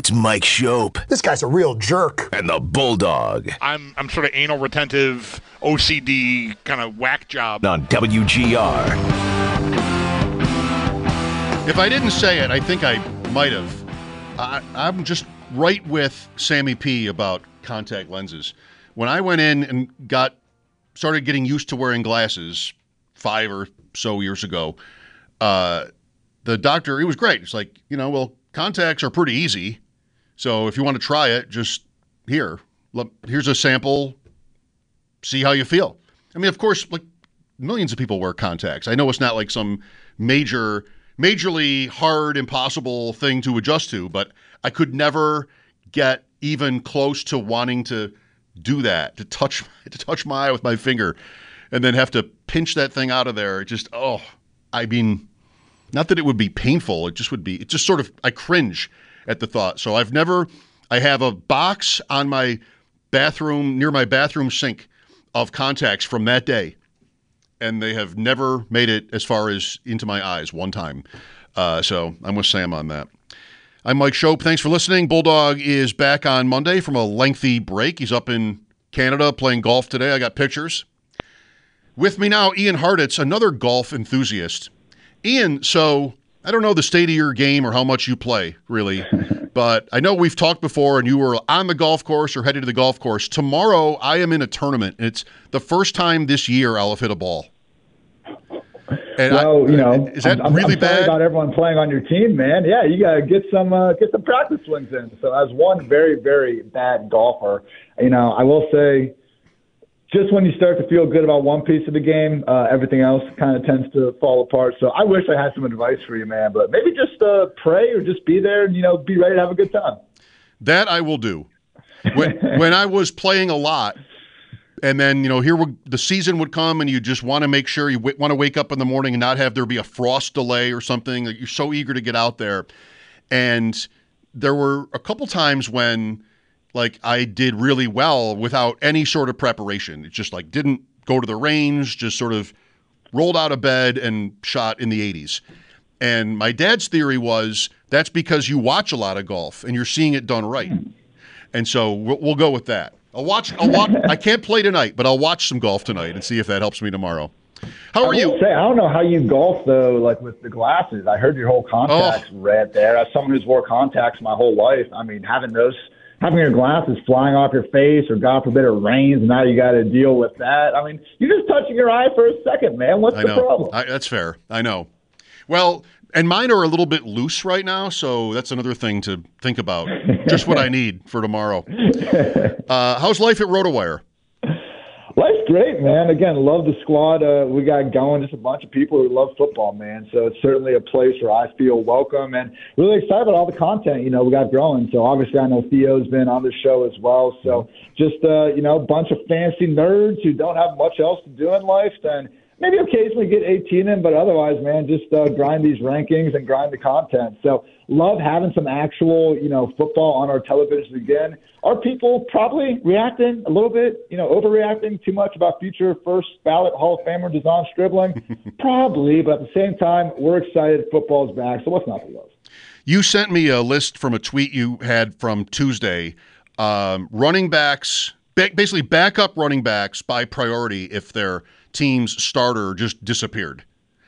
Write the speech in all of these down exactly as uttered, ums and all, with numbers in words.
It's Mike Shope. This guy's a real jerk. And the Bulldog. I'm I'm sort of anal retentive, O C D kind of whack job. On W G R. If I didn't say it, I think I might have. I, I'm just right with Sammy P about contact lenses. When I went in and got started getting used to wearing glasses five or so years ago, uh, the doctor, he was great. It's like, you know, well, contacts are pretty easy. So if you want to try it, just here. Look, here's a sample. See how you feel. I mean, of course, like millions of people wear contacts. I know it's not like some major, majorly hard, impossible thing to adjust to, but I could never get even close to wanting to do that, to touch to touch my eye with my finger and then have to pinch that thing out of there. It just, oh, I mean, not that it would be painful. It just would be, it just sort of, I cringe at the thought. So I've never, I have a box on my bathroom, near my bathroom sink of contacts from that day. And they have never made it as far as into my eyes one time. Uh, so I'm with Sam on that. I'm Mike Shope. Thanks for listening. Bulldog is back on Monday from a lengthy break. He's up in Canada playing golf today. I got pictures. With me now, Ian Hartitz, another golf enthusiast. Ian, so I don't know the state of your game or how much you play, really, but I know we've talked before and you were on the golf course or headed to the golf course. Tomorrow, I am in a tournament, and it's the first time this year I'll have hit a ball. And well, I, you know, is that I'm, really I'm bad? About everyone playing on your team, man. Yeah, you gotta get some uh, get some practice swings in. So, as one very very bad golfer, you know, I will say, just when you start to feel good about one piece of the game, uh, everything else kind of tends to fall apart. So, I wish I had some advice for you, man. But maybe just uh, pray or just be there and you know be ready to have a good time. That I will do. When when I was playing a lot. And then, you know, here would, the season would come and you just want to make sure you w- want to wake up in the morning and not have there be a frost delay or something. Like you're so eager to get out there. And there were a couple times when, like, I did really well without any sort of preparation. It just, like, didn't go to the range, just sort of rolled out of bed and shot in the eighties. And my dad's theory was that's because you watch a lot of golf and you're seeing it done right. And so we'll, we'll go with that. I'll watch. I'll watch. I can't play tonight, but I'll watch some golf tonight and see if that helps me tomorrow. How are I you? will say, I don't know how you golf though, like with the glasses. I heard your whole contacts Oh. red there. As someone who's wore contacts my whole life, I mean, having those, having your glasses flying off your face, or God forbid it rains, and now you got to deal with that. I mean, you're just touching your eye for a second, man. What's I the know. problem? I, that's fair. I know. Well, and mine are a little bit loose right now, so that's another thing to think about. Just what I need for tomorrow. Uh, how's life at RotoWire? Life's great, man. Again, love the squad. Uh, we got going, just a bunch of people who love football, man. So it's certainly a place where I feel welcome and really excited about all the content, you know, we got growing. So obviously I know Theo's been on the show as well. So just, uh, you know, a bunch of fancy nerds who don't have much else to do in life, and maybe occasionally get eighteen in, but otherwise, man, just uh, grind these rankings and grind the content. So love having some actual, you know, football on our television again. Are people probably reacting a little bit, you know, overreacting too much about future first ballot Hall of Famer Deshaun Stribling? Probably, but at the same time, we're excited football's back, so what's not to love? You sent me a list from a tweet you had from Tuesday. Um, running backs, ba- basically backup running backs by priority if they're team's starter just disappeared.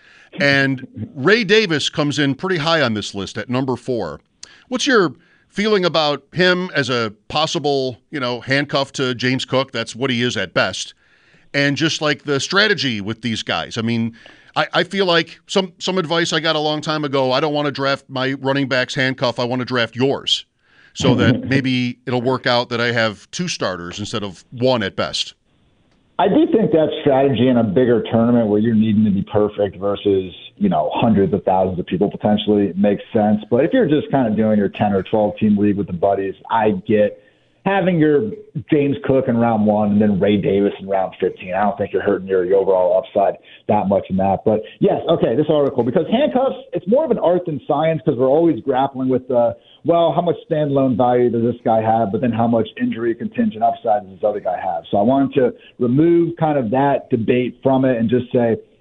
And Ray Davis comes in pretty high on this list at number four. What's your feeling about him as a possible, you know, handcuff to James Cook? That's what he is at best. And just like the strategy with these guys. I mean, I, I feel like some, some advice I got a long time ago, I don't want to draft my running back's handcuff. I want to draft yours so that maybe it'll work out that I have two starters instead of one at best. I do think that strategy in a bigger tournament where you're needing to be perfect versus, you know, hundreds of thousands of people potentially makes sense. But if you're just kind of doing your ten or twelve team league with the buddies, I get having your James Cook in round one and then Ray Davis in round fifteen. I don't think you're hurting your, your overall upside that much in that. But yes, okay, this article, because handcuffs, it's more of an art than science because we're always grappling with the, well, how much standalone value does this guy have, but then how much injury contingent upside does this other guy have? So I wanted to remove kind of that debate from it and just say,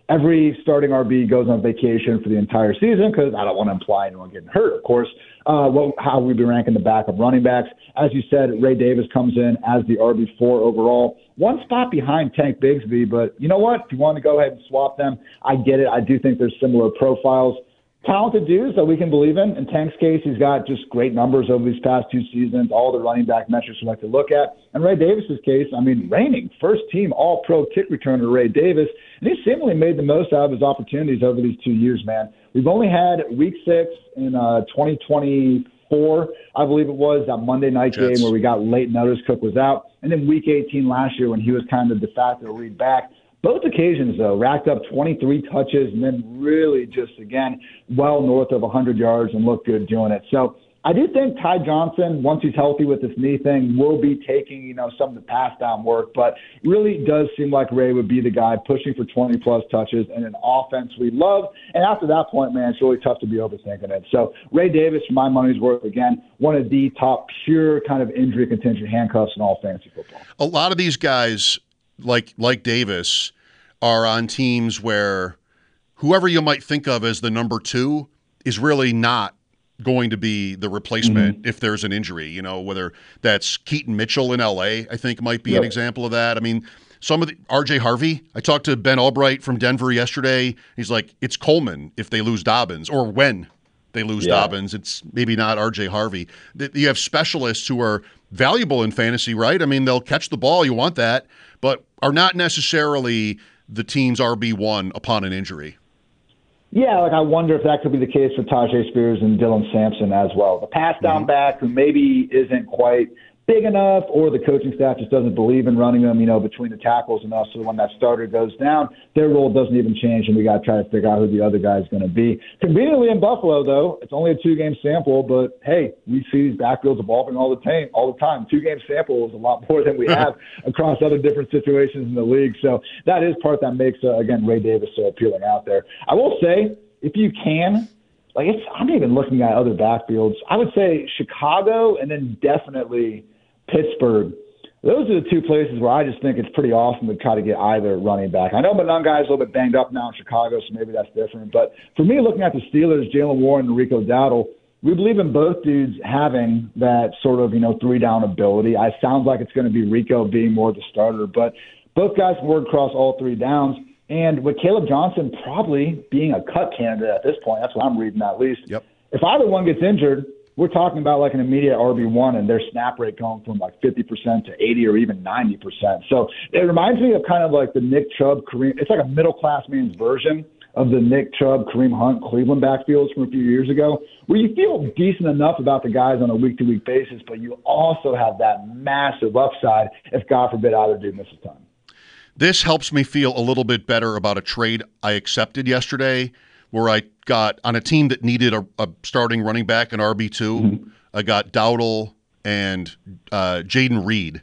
every starting R B goes on vacation for the entire season because I don't want to imply anyone getting hurt, of course. Uh, what, how we've been ranking the backup running backs. As you said, Ray Davis comes in as the R B four overall. One spot behind Tank Bigsby, but you know what? If you want to go ahead and swap them, I get it. I do think there's similar profiles. Talented dudes that we can believe in. In Tank's case, he's got just great numbers over these past two seasons, all the running back metrics we like to look at. And Ray Davis's case, I mean, reigning first-team all-pro kick returner Ray Davis, and he seemingly made the most out of his opportunities over these two years, man. We've only had week six in uh, twenty twenty-four, I believe it was, that Monday night Jets. game where we got late notice Cook was out, and then week eighteen last year when he was kind of de facto lead back. Both occasions, though, racked up twenty-three touches and then really just, again, well north of one hundred yards and looked good doing it. So I do think Ty Johnson, once he's healthy with this knee thing, will be taking, you know, some of the pass down work. But it really does seem like Ray would be the guy pushing for twenty-plus touches and an offense we love. And after that point, man, it's really tough to be overthinking it. So Ray Davis, for my money's worth, again, one of the top pure kind of injury contingent handcuffs in all fantasy football. A lot of these guys, like like Davis, are on teams where whoever you might think of as the number two is really not going to be the replacement mm-hmm. if there's an injury, you know, whether that's Keaton Mitchell in L A, I think might be yep. an example of that. I mean, some of the R J Harvey, I talked to Ben Albright from Denver yesterday. He's like, it's Coleman if they lose Dobbins, or when they lose yeah. Dobbins. It's maybe not R J Harvey. You have specialists who are valuable in fantasy, right? I mean, they'll catch the ball. You want that, but are not necessarily the team's R B one upon an injury. Yeah, like I wonder if that could be the case for Tajay Spears and Dylan Sampson as well. The pass down mm-hmm. back who maybe isn't quite big enough, or the coaching staff just doesn't believe in running them, you know, between the tackles enough, so when that starter goes down, their role doesn't even change, and we got to try to figure out who the other guy is going to be. Conveniently in Buffalo, though, it's only a two-game sample, but hey, we see these backfields evolving all the time. All the time. Two-game sample is a lot more than we have across other different situations in the league. So that is part that makes, uh, again, Ray Davis so appealing out there. I will say, if you can, like it's, I'm even looking at other backfields. I would say Chicago and then definitely Pittsburgh. Those are the two places where I just think it's pretty awesome to try to get either running back. I know Monongai's a little bit banged up now in Chicago, so maybe that's different. But for me, looking at the Steelers, Jalen Warren and Rico Dowdle, we believe in both dudes having that sort of, you know, three-down ability. I sounds like it's going to be Rico being more the starter, but both guys can work across all three downs. And with Caleb Johnson probably being a cut candidate at this point, that's what I'm reading at least. Yep. If either one gets injured, we're talking about like an immediate R B one and their snap rate going from like fifty percent to eighty or even ninety percent. So it reminds me of kind of like the Nick Chubb, Kareem. It's like a middle-class man's version of the Nick Chubb, Kareem Hunt, Cleveland backfields from a few years ago, where you feel decent enough about the guys on a week-to-week basis, but you also have that massive upside if, God forbid, either dude misses time. This helps me feel a little bit better about a trade I accepted yesterday where I got on a team that needed a, a starting running back, an R B two. Mm-hmm. I got Dowdle and uh, Jaden Reed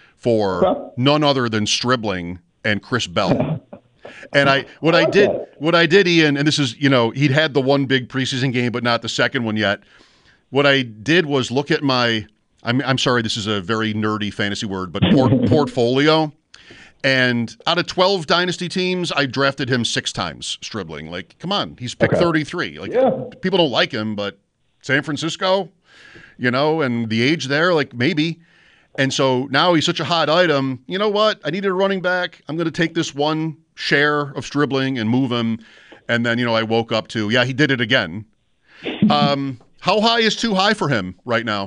for okay. none other than Stribling and Chris Bell. And I what I, like I did that. what I did, Ian, and this is, you know, he'd had the one big preseason game, but not the second one yet. What I did was look at my I'm I'm sorry, this is a very nerdy fantasy word, but port, portfolio. And out of twelve dynasty teams, I drafted him six times, Stribling. Like, come on, he's picked okay. thirty-three. Like, yeah. people don't like him, but San Francisco, you know, and the age there, like, maybe. And so now he's such a hot item. You know what? I needed a running back. I'm going to take this one share of Stribling and move him. And then, you know, I woke up to, yeah, he did it again. Um, how high is too high for him right now?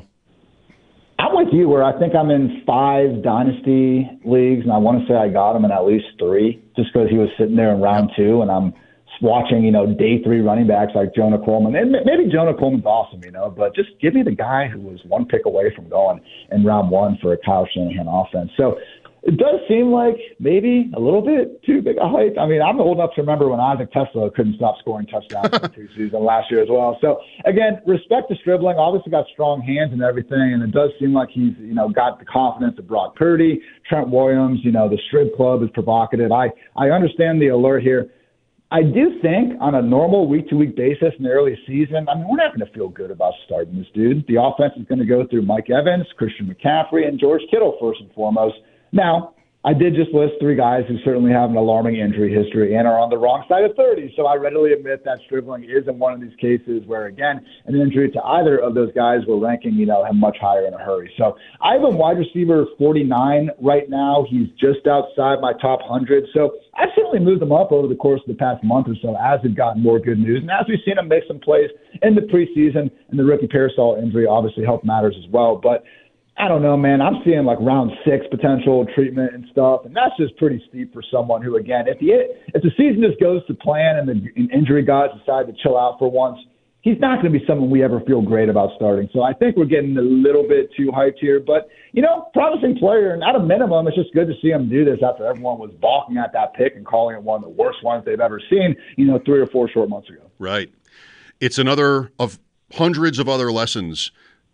I'm with you where I think I'm in five dynasty leagues, and I want to say I got him in at least three just because he was sitting there in round two, and I'm watching, you know, day three running backs like Jonah Coleman. And maybe Jonah Coleman's awesome, you know, but just give me the guy who was one pick away from going in round one for a Kyle Shanahan offense. So it does seem like maybe a little bit too big a height. I mean, I'm old enough to remember when Isaac Tesla couldn't stop scoring touchdowns in the preseason last year as well. So, again, respect to Stribling. Obviously got strong hands and everything, and it does seem like he's, you know, got the confidence of Brock Purdy, Trent Williams. You know, the Strib Club is provocative. I, I understand the alert here. I do think on a normal week-to-week basis in the early season, I mean, we're not going to feel good about starting this dude. The offense is going to go through Mike Evans, Christian McCaffrey, and George Kittle first and foremost. Now, I did just list three guys who certainly have an alarming injury history and are on the wrong side of thirty. So I readily admit that Stribling is in one of these cases where, again, an injury to either of those guys we're ranking, you know, him much higher in a hurry. So I have him wide receiver forty-nine right now. He's just outside my top one hundred. So I've certainly moved him up over the course of the past month or so as we've gotten more good news. And as we've seen him make some plays in the preseason, and the Ricky Pearsall injury obviously helped matters as well. But I don't know, man. I'm seeing like round six potential treatment and stuff, and that's just pretty steep for someone who, again, if the if the season just goes to plan and the injury guys decide to chill out for once, he's not going to be someone we ever feel great about starting. So I think we're getting a little bit too hyped here, but you know, promising player, and at a minimum, it's just good to see him do this after everyone was balking at that pick and calling it one of the worst ones they've ever seen, you know, three or four short months ago. Right. It's another of hundreds of other lessons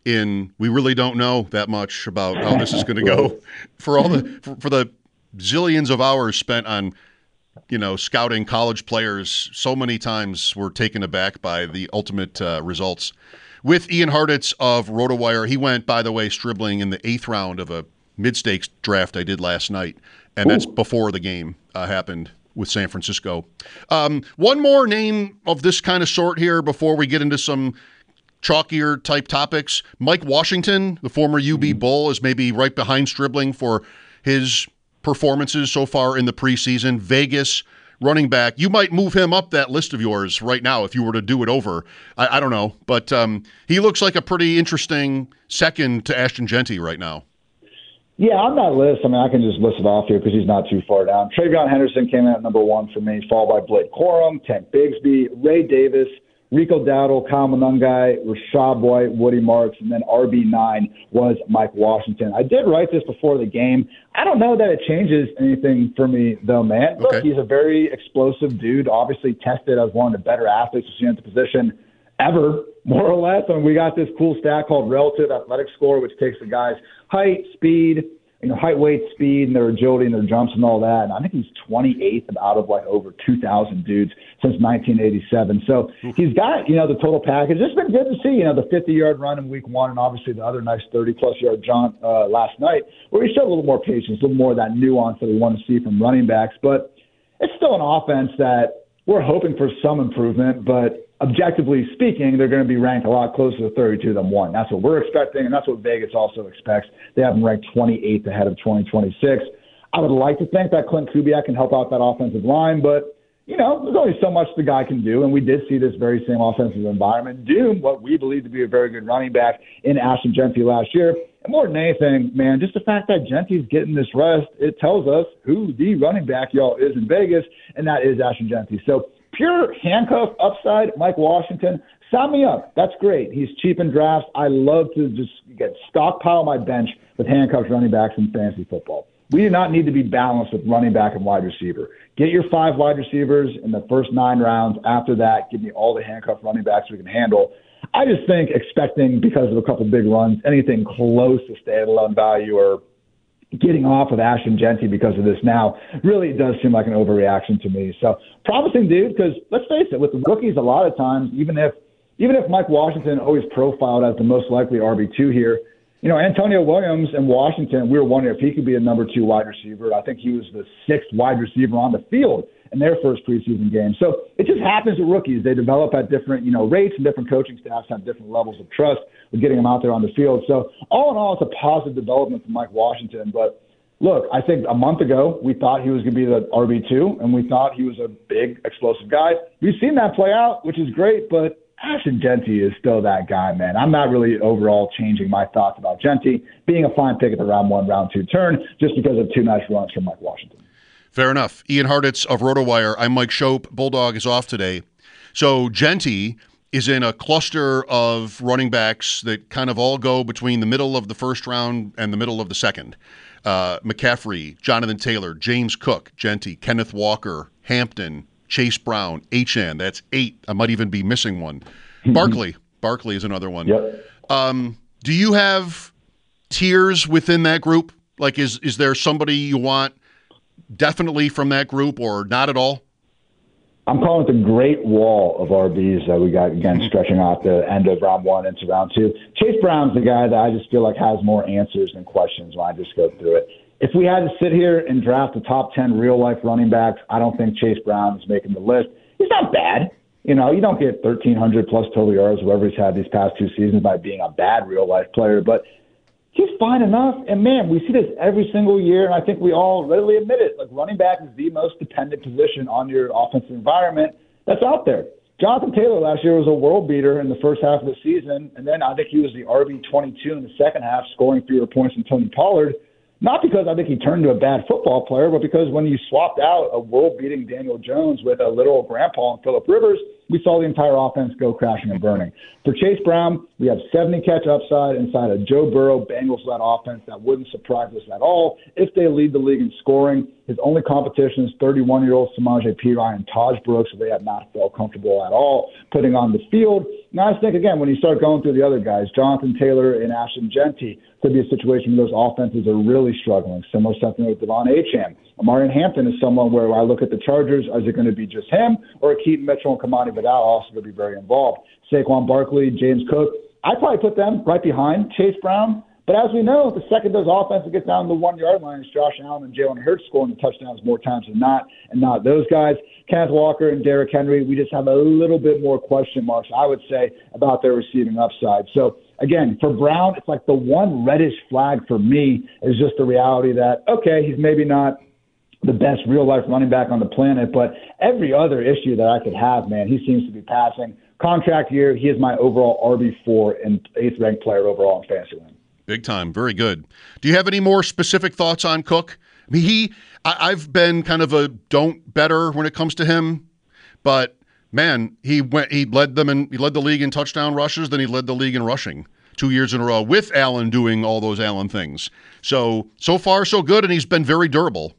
in we really don't know that much about how this is going to go for all the for, for the zillions of hours spent on, you know, scouting college players. So many times we're taken aback by the ultimate uh, results. With Ian Hartitz of RotoWire, he went, by the way, Stribling in the eighth round of a mid-stakes draft I did last night, and Ooh. That's before the game uh, happened with San Francisco. Um, one more name of this kind of sort here before we get into some chalkier type topics. Mike Washington, the former U B Bull, is maybe right behind Stribling for his performances so far in the preseason. Vegas running back. You might move him up that list of yours right now if you were to do it over. I, I don't know, but um, he looks like a pretty interesting second to Ashton Jeanty right now. Yeah, on that list, I mean, I can just list it off here because he's not too far down. Travion Henderson came in at number one for me, followed by Blake Corum, Tank Bigsby, Ray Davis, Rico Dowdle, Kyle Monangai, Rashad White, Woody Marks, and then R B nine was Mike Washington. I did write this before the game. I don't know that it changes anything for me, though, man. Look, okay. He's a very explosive dude, obviously tested as one of the better athletes we've seen at the position ever, more or less. I mean, we got this cool stat called relative athletic score, which takes the guy's height, speed, you know, height, weight, speed, and their agility and their jumps and all that. And I think he's twenty-eighth out of like over two thousand dudes since nineteen eighty-seven. So he's got, you know, the total package. It's been good to see, you know, the fifty-yard run in week one and obviously the other nice thirty-plus-yard jaunt uh, last night where he showed a little more patience, a little more of that nuance that we want to see from running backs. But it's still an offense that we're hoping for some improvement, but objectively speaking, they're going to be ranked a lot closer to thirty-two than one. That's what we're expecting, and that's what Vegas also expects. They have them ranked twenty-eighth ahead of twenty twenty-six. I would like to think that Clint Kubiak can help out that offensive line, but, you know, there's only so much the guy can do, and we did see this very same offensive environment do what we believe to be a very good running back in Ashton Jeanty last year. And more than anything, man, just the fact that Jeanty's getting this rest, it tells us who the running back, y'all, is in Vegas, and that is Ashton Jeanty. So pure handcuff upside, Mike Washington, sign me up. That's great. He's cheap in drafts. I love to just get stockpile my bench with handcuffed running backs in fantasy football. We do not need to be balanced with running back and wide receiver. Get your five wide receivers in the first nine rounds. After that, give me all the handcuffed running backs we can handle. I just think expecting, because of a couple big runs, anything close to standalone value or getting off of Ashton Jeanty because of this now really does seem like an overreaction to me. So promising dude, because let's face it, with the rookies, a lot of times, even if even if Mike Washington always profiled as the most likely R B two here, you know, Antonio Williams in Washington, we were wondering if he could be a number two wide receiver. I think he was the sixth wide receiver on the field in their first preseason game. So it just happens with rookies. They develop at different, you know, rates, and different coaching staffs have different levels of trust with getting them out there on the field. So all in all, it's a positive development for Mike Washington. But look, I think a month ago we thought he was going to be the R B two, and we thought he was a big, explosive guy. We've seen that play out, which is great, but Ashton Jeanty is still that guy, man. I'm not really overall changing my thoughts about Jeanty being a fine pick at the round one, round two turn just because of two nice runs from Mike Washington. Fair enough. Ian Hartitz of RotoWire. I'm Mike Shope. Bulldog is off today. So Jeanty is in a cluster of running backs that kind of all go between the middle of the first round and the middle of the second. Uh, McCaffrey, Jonathan Taylor, James Cook, Jeanty, Kenneth Walker, Hampton, Chase Brown, H N. That's eight. I might even be missing one. Mm-hmm. Barkley. Barkley is another one. Yep. Um, do you have tiers within that group? Like, is is there somebody you want definitely from that group or not at all? I'm calling it the great wall of R Bs that we got, again, stretching out the end of round one into round two. Chase Brown's the guy that I just feel like has more answers than questions when I just go through it. if we had to sit here and draft the top ten real-life running backs, I don't think Chase Brown is making the list. He's not bad. You know, you don't get thirteen hundred plus total yards, whoever he's had these past two seasons, by being a bad real-life player. But he's fine enough. And, man, we see this every single year, and I think we all readily admit it. Like, running back is the most dependent position on your offensive environment that's out there. Jonathan Taylor last year was a world beater in the first half of the season, and then I think he was the R B twenty-two in the second half, scoring fewer points than Tony Pollard. Not because I think he turned into a bad football player, but because when you swapped out a world-beating Daniel Jones with a little grandpa and Phillip Rivers, we saw the entire offense go crashing and burning. For Chase Brown, we have seventy catch upside inside a Joe Burrow Bengals-led offense that wouldn't surprise us at all if they lead the league in scoring. His only competition is thirty-one-year-old Samaje Perine and Taj Brooks, who they have not felt comfortable at all putting on the field. Now, I think, again, when you start going through the other guys, Jonathan Taylor and Ashton Genty, could be a situation where those offenses are really struggling. Similar something with Devon Achane. Amarian Hampton is someone where I look at the Chargers, is it going to be just him, or Keaton Mitchell and Kamani Vidal also going to be very involved? Saquon Barkley, James Cook, I'd probably put them right behind Chase Brown. But as we know, the second those offenses get down to the one-yard line, it's Josh Allen and Jalen Hurts scoring the touchdowns more times than not, and not those guys. Kenneth Walker and Derrick Henry, we just have a little bit more question marks, I would say, about their receiving upside. So, again, for Brown, it's like the one reddish flag for me is just the reality that, okay, he's maybe not the best real-life running back on the planet, but every other issue that I could have, man, he seems to be passing. Contract year, he is my overall R B four and eighth-ranked player overall in fantasy land. Big time. Very good. Do you have any more specific thoughts on Cook? I mean, he, I, I've been kind of a don't better when it comes to him, but man, he went, he led them and he led the league in touchdown rushes, then he led the league in rushing two years in a row with Allen doing all those Allen things. So, so far so good, and he's been very durable.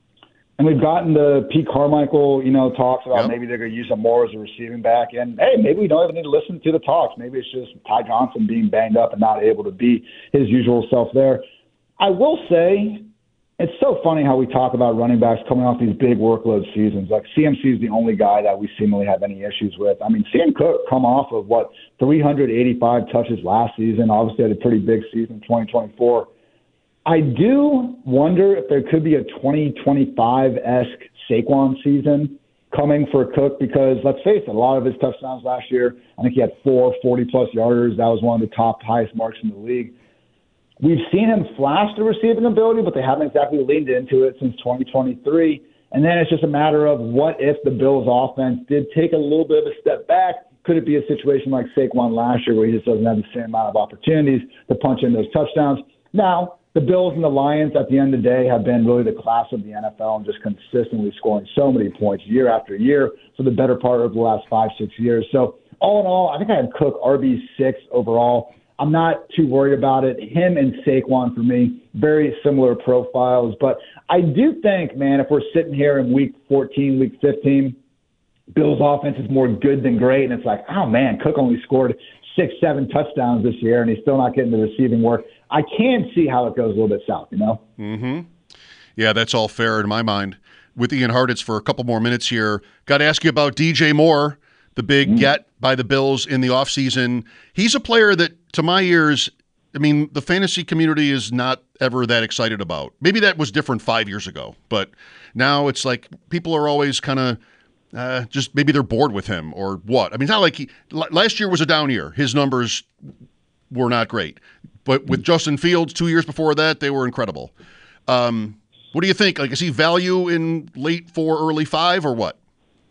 And we've gotten the Pete Carmichael, you know, talks about yep. maybe they're going to use him more as a receiving back. And, hey, maybe we don't even need to listen to the talks. Maybe it's just Ty Johnson being banged up and not able to be his usual self there. I will say it's so funny how we talk about running backs coming off these big workload seasons. Like C M C is the only guy that we seemingly have any issues with. I mean, seeing Cook come off of, what, three hundred eighty-five touches last season, obviously had a pretty big season in twenty twenty-four. I do wonder if there could be a twenty twenty-five-esque Saquon season coming for Cook because, let's face it, a lot of his touchdowns last year, I think he had four forty-plus yarders. That was one of the top highest marks in the league. We've seen him flash the receiving ability, but they haven't exactly leaned into it since twenty twenty-three. And then it's just a matter of what if the Bills' offense did take a little bit of a step back. Could it be a situation like Saquon last year where he just doesn't have the same amount of opportunities to punch in those touchdowns? Now, the Bills and the Lions at the end of the day have been really the class of the N F L and just consistently scoring so many points year after year for the better part of the last five, six years. So all in all, I think I had Cook R B six overall. I'm not too worried about it. Him and Saquon, for me, very similar profiles. But I do think, man, if we're sitting here in week fourteen, week fifteen, Bills' offense is more good than great. And it's like, oh, man, Cook only scored six, seven touchdowns this year, and he's still not getting the receiving work. I can see how it goes a little bit south, you know? Mm-hmm. Yeah, that's all fair in my mind. With Ian Hartitz for a couple more minutes here, got to ask you about D J Moore, the big mm-hmm. get by the Bills in the offseason. He's a player that, to my ears, I mean, the fantasy community is not ever that excited about. Maybe that was different five years ago, but now it's like people are always kind of uh, just maybe they're bored with him or what. I mean, it's not like he, last year was a down year. His numbers were not great. But with Justin Fields, two years before that, they were incredible. Um, what do you think? Like, is he value in late four, early five, or what?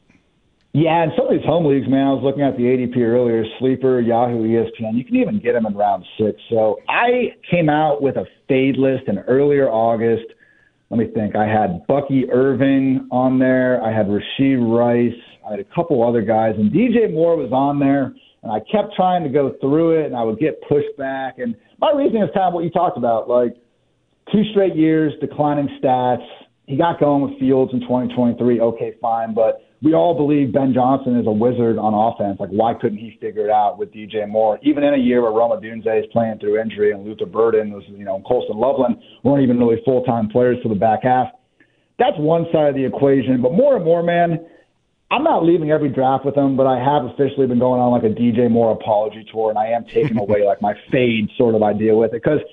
Yeah, in some of these home leagues, man, I was looking at the A D P earlier, Sleeper, Yahoo, E S P N. You can even get him in round six. So I came out with a fade list in earlier August. Let me think. I had Bucky Irving on there. I had Rashee Rice. I had a couple other guys. And D J Moore was on there. And I kept trying to go through it, and I would get pushed back. And my reasoning is kind of what you talked about, like two straight years, declining stats. He got going with Fields in twenty twenty-three. Okay, fine. But we all believe Ben Johnson is a wizard on offense. Like, why couldn't he figure it out with D J Moore? Even in a year where Roma Dunze is playing through injury and Luther Burden was, you know, and Colston Loveland weren't even really full-time players for the back half. That's one side of the equation. But more and more, man, I'm not leaving every draft with him, but I have officially been going on like a D J Moore apology tour, and I am taking away like my fade sort of idea with it because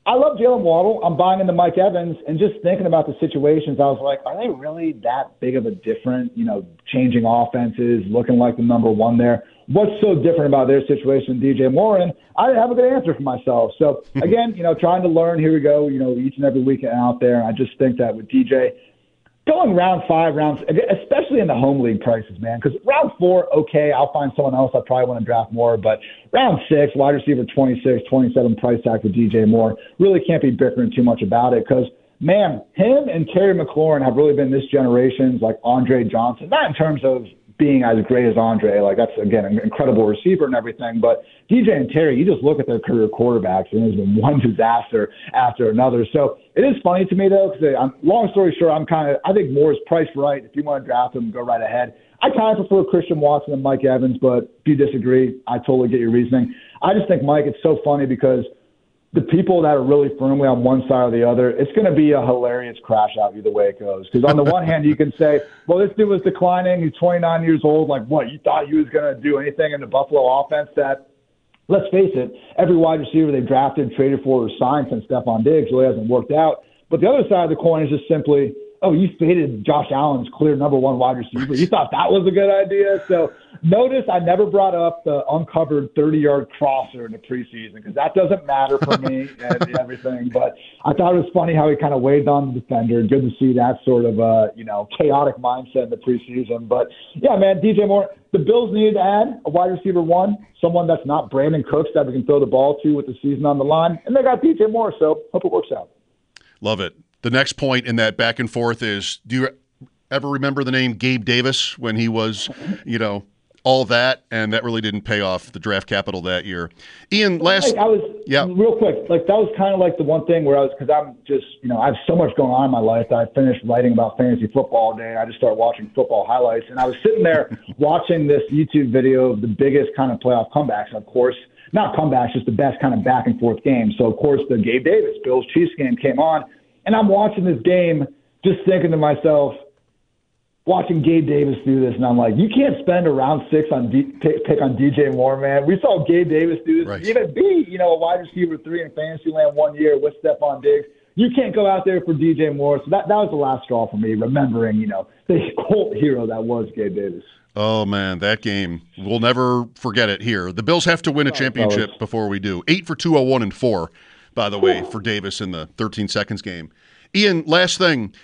I love Jalen Waddle. I'm buying into Mike Evans, and just thinking about the situations, I was like, are they really that big of a different, you know, changing offenses, looking like the number one there? What's so different about their situation than D J Moore? And I didn't have a good answer for myself. So, again, you know, trying to learn, here we go, you know, each and every weekend out there. And I just think that with D J, going round five, rounds, especially in the home league prices, man, because round four, okay, I'll find someone else I probably want to draft more. But round six, wide receiver twenty-six, twenty-seven price tag for D J Moore, really can't be bickering too much about it because, man, him and Terry McLaurin have really been this generation's like Andre Johnson, not in terms of being as great as Andre. Like, that's, again, an incredible receiver and everything. But D J and Terry, you just look at their career quarterbacks, and there's been one disaster after another. So it is funny to me, though, because long story short, I'm kind of – I think Moore's priced right. If you want to draft him, go right ahead. I kind of prefer Christian Watson and Mike Evans, but if you disagree, I totally get your reasoning. I just think, Mike, it's so funny because – the people that are really firmly on one side or the other, it's going to be a hilarious crash out either way it goes. Because on the one hand, you can say, well, this dude was declining. He's twenty-nine years old. Like, what? You thought he was going to do anything in the Buffalo offense that, let's face it, every wide receiver they drafted, traded for, or signed since Stephon Diggs really hasn't worked out. But the other side of the coin is just simply, oh, you faded Josh Allen's clear number one wide receiver. You thought that was a good idea? So notice I never brought up the uncovered thirty-yard crosser in the preseason because that doesn't matter for me and everything. But I thought it was funny how he kind of waved on the defender. Good to see that sort of, uh, you know, chaotic mindset in the preseason. But, yeah, man, D J Moore, the Bills needed to add a wide receiver one, someone that's not Brandon Cooks that we can throw the ball to with the season on the line. And they got D J Moore, so hope it works out. Love it. The next point in that back and forth is, do you ever remember the name Gabe Davis when he was, you know, all that, and that really didn't pay off the draft capital that year? Ian, last like I was yeah, real quick, like that was kind of like the one thing where I was, because I'm just, you know, I have so much going on in my life that I finished writing about fantasy football all day, and I just started watching football highlights, and I was sitting there watching this YouTube video of the biggest kind of playoff comebacks, and of course, not comebacks, just the best kind of back and forth games. So of course, the Gabe Davis Bills Chiefs game came on. And I'm watching this game just thinking to myself, watching Gabe Davis do this, and I'm like, you can't spend a round six on D, pick, pick on D J Moore, man. We saw Gabe Davis do this. Right. Even be, you know, a wide receiver three in Fantasyland one year with Stephon Diggs. You can't go out there for D J Moore. So that, that was the last straw for me, remembering, you know, the cult hero that was Gabe Davis. Oh, man, that game. We'll never forget it here. The Bills have to win a championship before we do. Eight for two oh one and four. By the way, for Davis in the thirteen seconds game. Ian, last thing.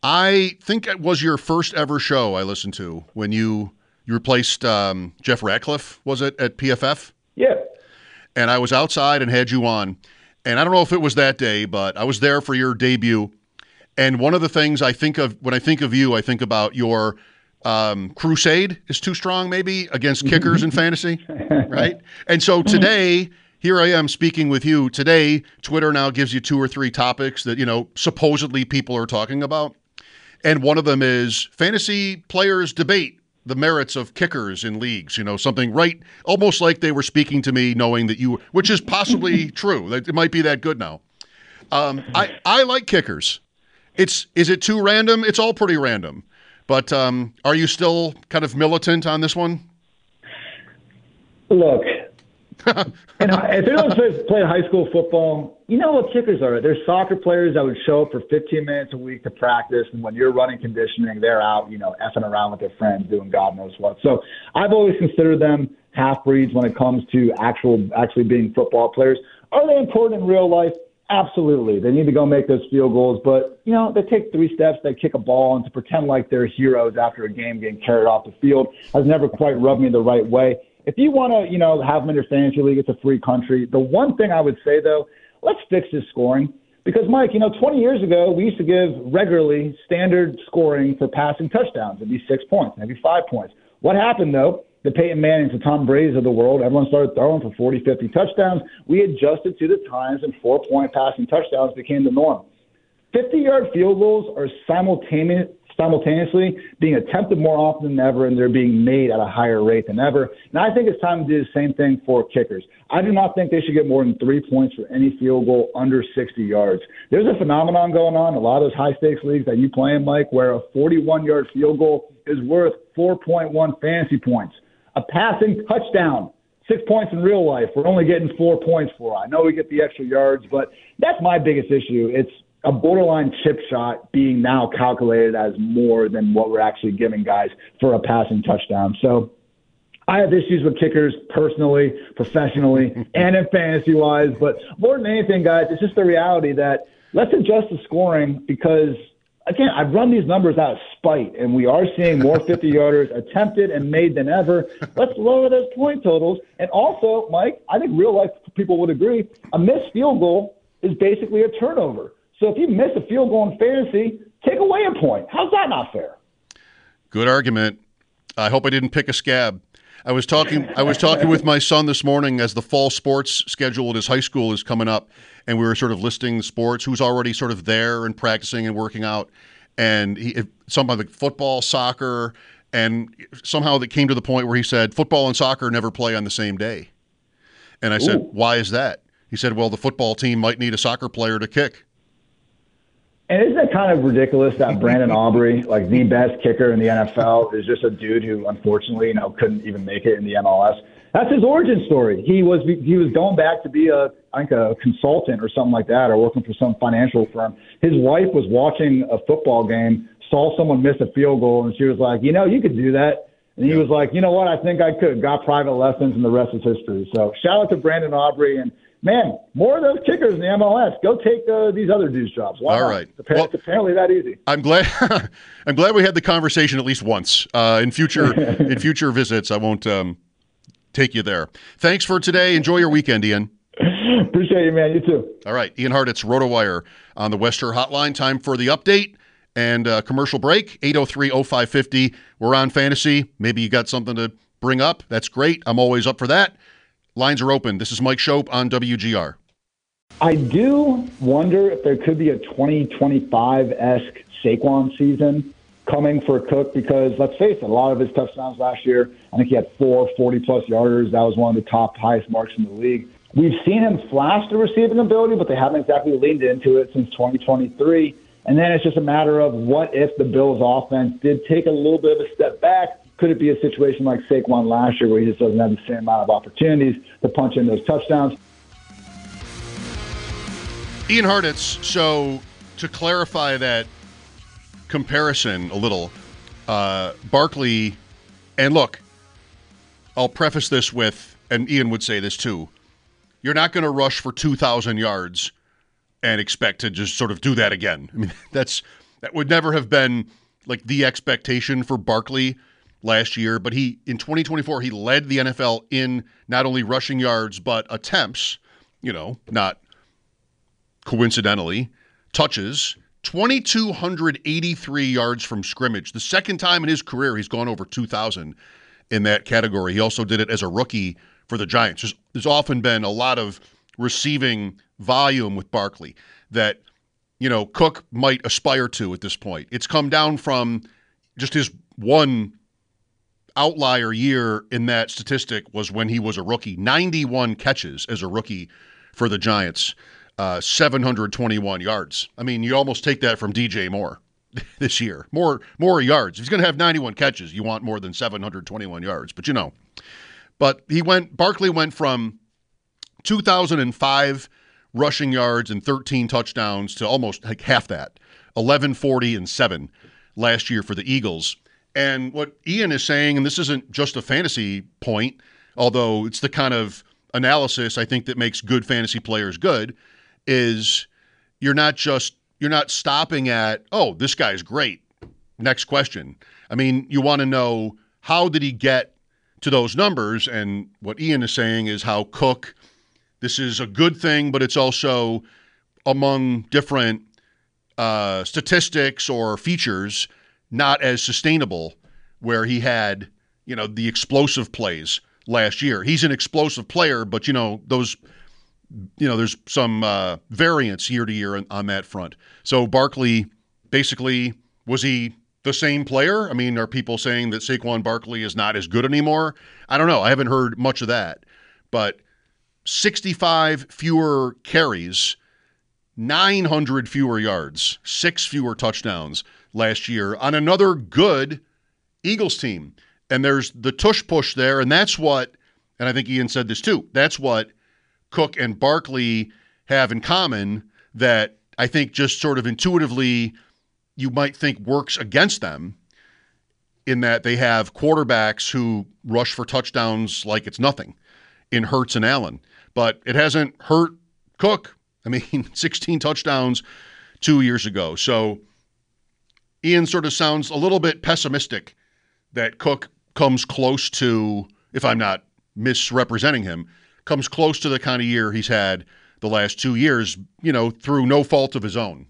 I think it was your first ever show I listened to when you you replaced um, Jeff Ratcliffe, was it, at P F F? Yeah. And I was outside and had you on. And I don't know if it was that day, but I was there for your debut. And one of the things I think of, when I think of you, I think about your um, crusade is too strong, maybe, against kickers in fantasy, right? And so today... Here I am speaking with you today. Twitter now gives you two or three topics that, you know, supposedly people are talking about. And one of them is fantasy players debate the merits of kickers in leagues, you know, something right, almost like they were speaking to me knowing that you, which is possibly true. It might be that good now. Um, I, I like kickers. It's, is it too random? It's all pretty random. But um, are you still kind of militant on this one? Look. And if anyone's played high school football, you know what kickers are. They're soccer players that would show up for fifteen minutes a week to practice, and when you're running conditioning, they're out, you know, effing around with their friends, doing God knows what. So I've always considered them half-breeds when it comes to actual actually being football players. Are they important in real life? Absolutely. They need to go make those field goals, but, you know, they take three steps, they kick a ball, and to pretend like they're heroes after a game getting carried off the field has never quite rubbed me the right way. If you want to, you know, have them in your fantasy league, it's a free country. The one thing I would say, though, let's fix this scoring. Because, Mike, you know, twenty years ago, we used to give regularly standard scoring for passing touchdowns. It'd be six points, maybe five points. What happened, though? The Peyton Mannings, the Tom Brady's of the world, everyone started throwing for forty, fifty touchdowns. We adjusted to the times, and four-point passing touchdowns became the norm. fifty-yard field goals are simultaneous. simultaneously being attempted more often than ever, and they're being made at a higher rate than ever. And I think it's time to do the same thing for kickers. I do not think they should get more than three points for any field goal under sixty yards. There's a phenomenon going on in a lot of those high-stakes leagues that you play in, Mike, where a forty-one-yard field goal is worth four point one fantasy points. A passing touchdown, six points in real life. We're only getting four points for it. I know we get the extra yards, but that's my biggest issue. It's a borderline chip shot being now calculated as more than what we're actually giving guys for a passing touchdown. So I have issues with kickers personally, professionally, and in fantasy-wise. But more than anything, guys, it's just the reality that let's adjust the scoring because, again, I've run these numbers out of spite, and we are seeing more fifty-yarders attempted and made than ever. Let's lower those point totals. And also, Mike, I think real-life people would agree, a missed field goal is basically a turnover. So if you miss a field goal in fantasy, take away a point. How's that not fair? Good argument. I hope I didn't pick a scab. I was talking I was talking with my son this morning as the fall sports schedule at his high school is coming up, and we were sort of listing sports, who's already sort of there and practicing and working out, and he, some of the football, soccer, and somehow that came to the point where he said, football and soccer never play on the same day. And I said, Ooh. Why is that? He said, well, the football team might need a soccer player to kick. And isn't it kind of ridiculous that Brandon Aubrey, like the best kicker in the N F L, is just a dude who unfortunately, you know, couldn't even make it in the M L S? That's his origin story. He was he was going back to be a I think a consultant or something like that, or working for some financial firm. His wife was watching a football game, saw someone miss a field goal, and she was like, you know, you could do that. And he was like, you know what, I think I could. Got private lessons, and the rest is history. So shout out to Brandon Aubrey. And man, more of those kickers in the M L S. Go take uh, these other dudes' jobs. Why All not? right. It's apparently, Well, it's apparently that easy. I'm glad. I'm glad we had the conversation at least once. Uh, in future, in future visits, I won't um, take you there. Thanks for today. Enjoy your weekend, Ian. Appreciate you, man. You too. All right, Ian Hart. It's RotoWire on the Wester Hotline. Time for the update and uh, commercial break. eight oh three oh five five oh. We're on fantasy. Maybe you got something to bring up. That's great. I'm always up for that. Lines are open. This is Mike Shope on W G R. I do wonder if there could be a twenty twenty-five-esque Saquon season coming for Cook because, let's face it, a lot of his touchdowns last year, I think he had four forty-plus yarders. That was one of the top highest marks in the league. We've seen him flash the receiving ability, but they haven't exactly leaned into it since twenty twenty-three. And then it's just a matter of what if the Bills' offense did take a little bit of a step back. Could it be a situation like Saquon last year where he just doesn't have the same amount of opportunities to punch in those touchdowns? Ian Hartitz, so to clarify that comparison a little, uh, Barkley, and look, I'll preface this with, and Ian would say this too, you're not going to rush for two thousand yards and expect to just sort of do that again. I mean, that's that would never have been like the expectation for Barkley last year, but he, in twenty twenty-four, he led the N F L in not only rushing yards, but attempts, you know, not coincidentally, touches, two thousand two hundred eighty-three yards from scrimmage. The second time in his career he's gone over two thousand in that category. He also did it as a rookie for the Giants. There's, there's often been a lot of receiving volume with Barkley that, you know, Cook might aspire to at this point. It's come down from just his one outlier year in that statistic was when he was a rookie. ninety-one catches as a rookie for the Giants. Uh, seven hundred twenty-one yards. I mean, you almost take that from D J Moore this year. More more yards. If he's going to have ninety-one catches, you want more than seven hundred twenty-one yards. But, you know. But he went, Barkley went from two thousand five rushing yards and thirteen touchdowns to almost like half that. eleven forty and seven last year for the Eagles. And what Ian is saying, and this isn't just a fantasy point, although it's the kind of analysis I think that makes good fantasy players good, is you're not just, you're not stopping at, oh, this guy's great. Next question. I mean, you want to know, how did he get to those numbers? And what Ian is saying is how Cook, this is a good thing, but it's also among different uh, statistics or features, not as sustainable, where he had, you know, the explosive plays last year. He's an explosive player, but, you know, those you know, there's some uh, variance year to year on, on that front. So Barkley, basically, was he the same player? I mean, are people saying that Saquon Barkley is not as good anymore? I don't know. I haven't heard much of that. But sixty-five fewer carries, nine hundred fewer yards, six fewer touchdowns last year on another good Eagles team. And there's the tush push there, and that's what and I think Ian said this too, that's what Cook and Barkley have in common that I think just sort of intuitively you might think works against them, in that they have quarterbacks who rush for touchdowns like it's nothing in Hurts and Allen. But it hasn't hurt Cook. I mean, sixteen touchdowns two years ago. So Ian sort of sounds a little bit pessimistic that Cook comes close to, if I'm not misrepresenting him, comes close to the kind of year he's had the last two years, you know, through no fault of his own.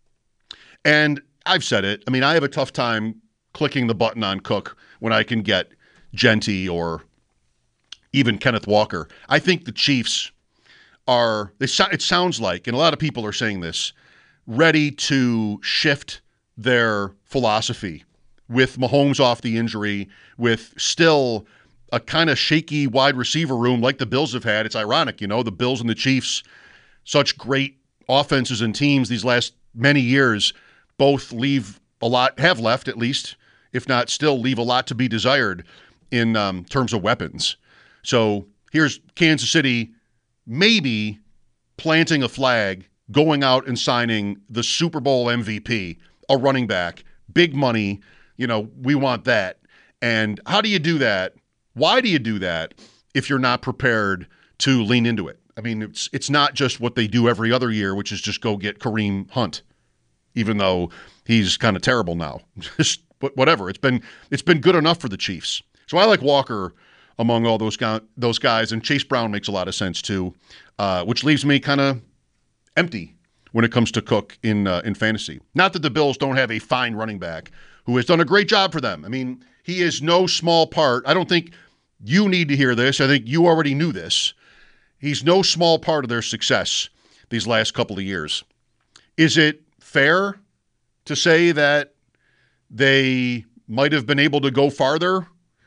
And I've said it. I mean, I have a tough time clicking the button on Cook when I can get Genty or even Kenneth Walker. I think the Chiefs are, they, it sounds like, and a lot of people are saying this, ready to shift their philosophy with Mahomes off the injury, with still a kind of shaky wide receiver room like the Bills have had. It's ironic, you know, the Bills and the Chiefs, such great offenses and teams these last many years, both leave a lot, have left at least, if not still leave a lot to be desired in um, terms of weapons. So here's Kansas City maybe planting a flag, going out and signing the Super Bowl M V P, a running back, big money, you know, we want that. And how do you do that? Why do you do that if you're not prepared to lean into it? I mean, it's it's not just what they do every other year, which is just go get Kareem Hunt, even though he's kind of terrible now. Just whatever. It's been it's been good enough for the Chiefs. So I like Walker among all those guys, those guys, and Chase Brown makes a lot of sense too, uh, which leaves me kind of empty when it comes to Cook in uh, in fantasy. Not that the Bills don't have a fine running back who has done a great job for them. I mean, he is no small part. I don't think you need to hear this. I think you already knew this. He's no small part of their success these last couple of years. Is it fair to say that they might have been able to go farther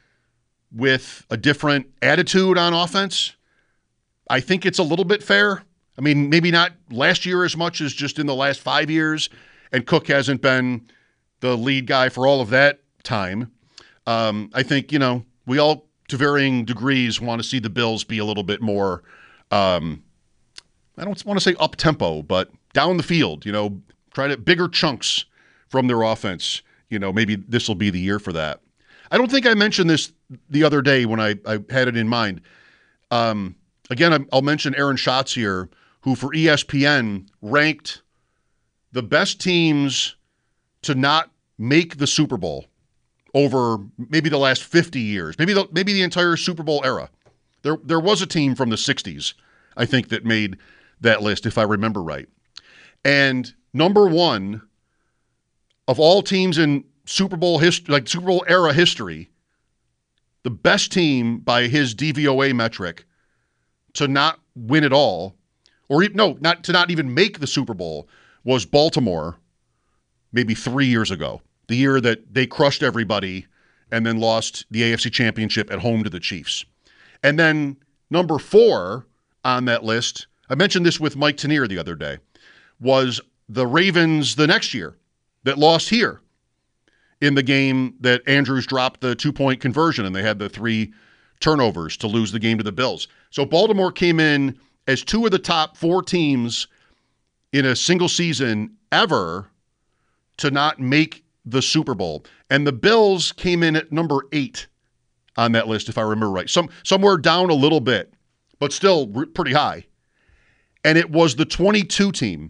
with a different attitude on offense? I think it's a little bit fair. I mean, maybe not last year as much as just in the last five years, and Cook hasn't been the lead guy for all of that time. Um, I think, you know, we all, to varying degrees, want to see the Bills be a little bit more, um, I don't want to say up-tempo, but down the field, you know, try to bigger chunks from their offense. You know, maybe this will be the year for that. I don't think I mentioned this the other day when I, I had it in mind. Um, again, I'll mention Aaron Schatz here, who for E S P N ranked the best teams to not make the Super Bowl over maybe the last fifty years, maybe the, maybe the entire Super Bowl era. There, there was a team from the sixties, I think, that made that list, if I remember right. And number one of all teams in Super Bowl history, like Super Bowl era history, the best team by his D V O A metric to not win it all, or no, not to not even make the Super Bowl, was Baltimore maybe three years ago, the year that they crushed everybody and then lost the A F C Championship at home to the Chiefs. And then number four on that list, I mentioned this with Mike Tanier the other day, was the Ravens the next year that lost here in the game that Andrews dropped the two-point conversion and they had the three turnovers to lose the game to the Bills. So Baltimore came in as two of the top four teams in a single season ever to not make the Super Bowl. And the Bills came in at number eight on that list, if I remember right. Some somewhere down a little bit, but still re- pretty high. And it was the twenty-two team.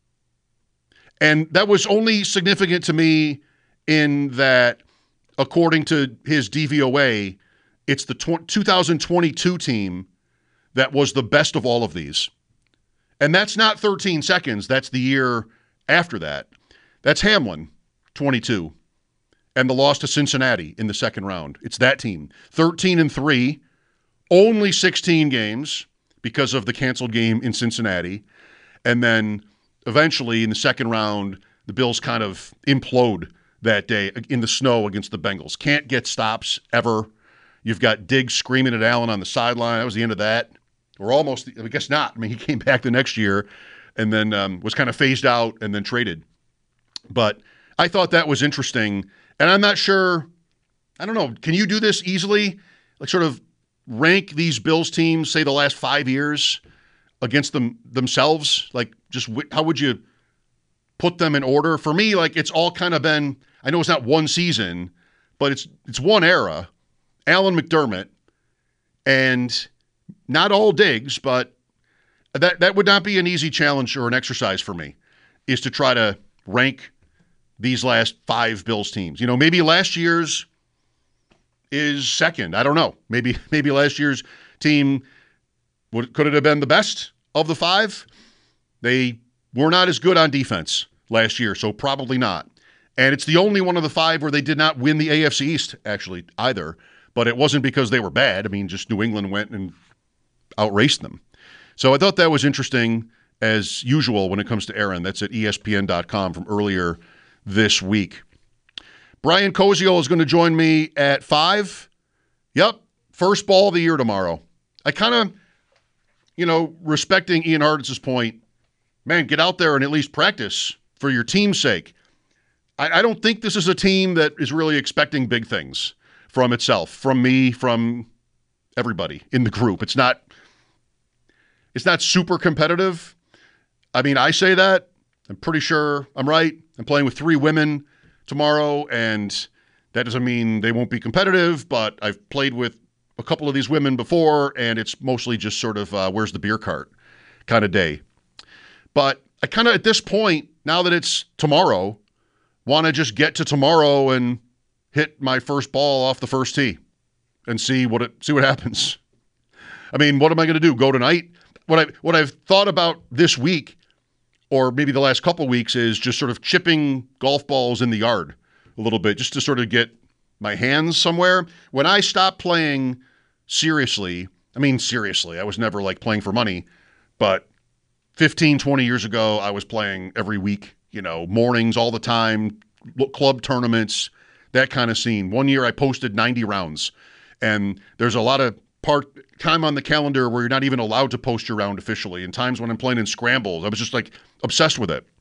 And that was only significant to me in that, according to his D V O A, it's the tw- two thousand twenty-two team that was the best of all of these. And that's not thirteen seconds. That's the year after that. That's Hamlin, twenty-two. And the loss to Cincinnati in the second round. It's that team. thirteen and three, only sixteen games because of the canceled game in Cincinnati. And then eventually in the second round, the Bills kind of implode that day in the snow against the Bengals. Can't get stops ever. You've got Diggs screaming at Allen on the sideline. That was the end of that. Or almost, I guess not. I mean, he came back the next year and then um, was kind of phased out and then traded. But I thought that was interesting. And I'm not sure, I don't know, can you do this easily? Like sort of rank these Bills teams, say the last five years, against them themselves? Like, just w- how would you put them in order? For me, like, it's all kind of been, I know it's not one season, but it's it's one era. Alan McDermott, and not all Diggs, but that, that would not be an easy challenge or an exercise for me, is to try to rank these last five Bills teams. You know, maybe last year's is second. I don't know. Maybe maybe last year's team, would, could it have been the best of the five? They were not as good on defense last year, so probably not. And it's the only one of the five where they did not win the A F C East, actually, either. But it wasn't because they were bad. I mean, just New England went and outraced them. So I thought that was interesting, as usual, when it comes to Aaron. That's at E S P N dot com from earlier this week. Brian Koziol is going to join me at five. Yep, first ball of the year tomorrow. I kind of, you know, respecting Ian Hartnett's point, man, get out there and at least practice for your team's sake. I, I don't think this is a team that is really expecting big things from itself, from me, from everybody in the group. It's not, it's not super competitive. I mean, I say that. I'm pretty sure I'm right. I'm playing with three women tomorrow, and that doesn't mean they won't be competitive, but I've played with a couple of these women before, and it's mostly just sort of uh, where's the beer cart kind of day. But I kind of, at this point, now that it's tomorrow, want to just get to tomorrow and hit my first ball off the first tee and see what it see what happens. I mean, what am I going to do? Go tonight? What I what I've thought about this week, or maybe the last couple weeks, is just sort of chipping golf balls in the yard a little bit, just to sort of get my hands somewhere. When I stopped playing seriously, I mean seriously, I was never like playing for money, but fifteen, twenty years ago, I was playing every week, you know, mornings all the time, club tournaments, that kind of scene. One year I posted ninety rounds, and there's a lot of part time on the calendar where you're not even allowed to post your round officially. And times when I'm playing in scrambles, I was just like obsessed with it.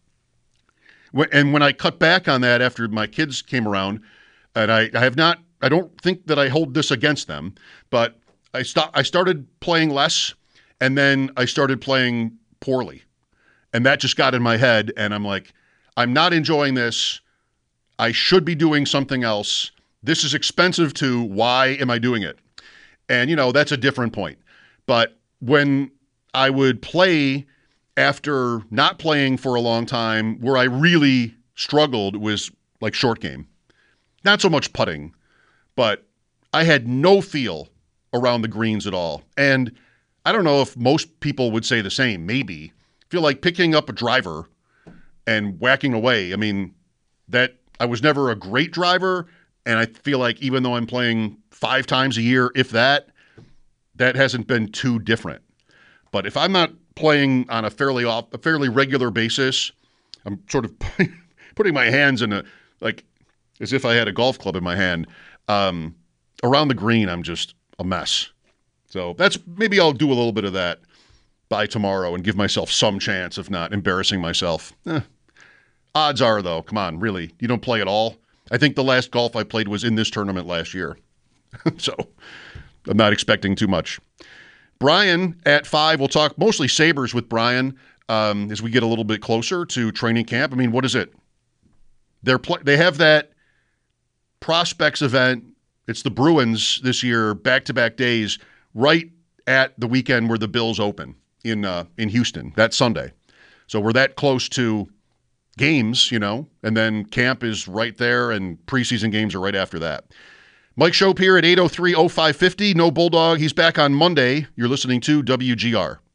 And when I cut back on that after my kids came around, and I, I have not, I don't think that I hold this against them, but I st- I started playing less, and then I started playing poorly. And that just got in my head, and I'm like, I'm not enjoying this. I should be doing something else. This is expensive too. Why am I doing it? And, you know, that's a different point. But when I would play after not playing for a long time, where I really struggled was like short game. Not so much putting, but I had no feel around the greens at all. And I don't know if most people would say the same, maybe. I feel like picking up a driver and whacking away. I mean, that I was never a great driver, and I feel like even though I'm playing five times a year, if that, that hasn't been too different. But if I'm not playing on a fairly off, a fairly regular basis, I'm sort of putting my hands in a, like, as if I had a golf club in my hand. Um, around the green, I'm just a mess. So that's, maybe I'll do a little bit of that by tomorrow and give myself some chance of not embarrassing myself. Eh. Odds are, though, come on, really, you don't play at all? I think the last golf I played was in this tournament last year. So I'm not expecting too much. Brian at five, we'll talk mostly Sabres with Brian um, as we get a little bit closer to training camp. I mean, what is it? They're pl- They have that prospects event. It's the Bruins this year, back-to-back days, right at the weekend where the Bills open in uh, in Houston, that Sunday. So we're that close to games, you know, and then camp is right there, and preseason games are right after that. Mike Schopp here at eight oh three oh five fifty. No Bulldog. He's back on Monday. You're listening to W G R.